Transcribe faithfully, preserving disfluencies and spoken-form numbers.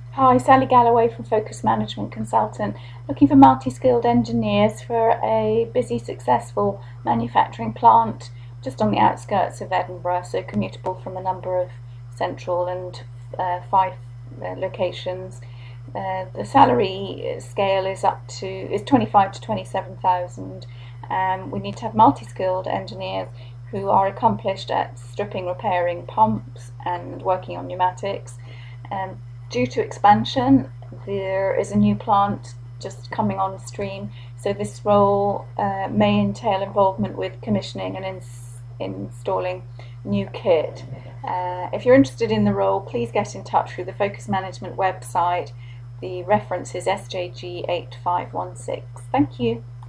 Hi, Sally Galloway from Focus Management Consultant, looking for multi-skilled engineers for a busy, successful manufacturing plant just on the outskirts of Edinburgh, so commutable from a number of central and uh, five uh, locations. Uh, the salary scale is up to is twenty-five to twenty-seven thousand. Um, we need to have multi-skilled engineers who are accomplished at stripping, repairing pumps and working on pneumatics. Um, due to expansion, there is a new plant just coming on stream, so this role uh, may entail involvement with commissioning and ins- installing new kit. Uh, if you're interested in the role, please get in touch through the Focus Management website. The reference is S J G eight five one six. Thank you.